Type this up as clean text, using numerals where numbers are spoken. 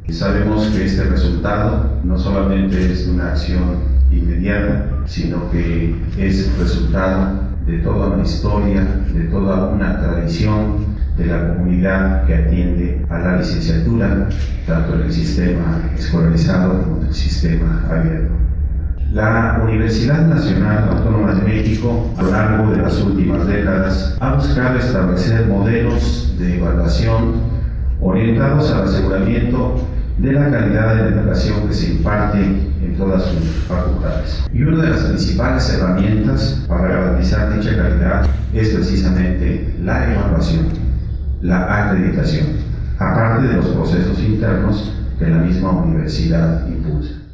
Sabemos que este resultado no solamente es una acción inmediata, sino que es resultado de toda una historia, de toda una tradición de la comunidad que atiende a la licenciatura, tanto en el sistema escolarizado como en el sistema abierto. La Universidad Nacional Autónoma de México, a lo largo de las últimas décadas, ha buscado establecer modelos de evaluación orientados al aseguramiento de la calidad de la educación que se imparte en todas sus facultades. Y una de las principales herramientas para garantizar dicha calidad es precisamente la evaluación, la acreditación, aparte de los procesos internos que la misma universidad impulsa.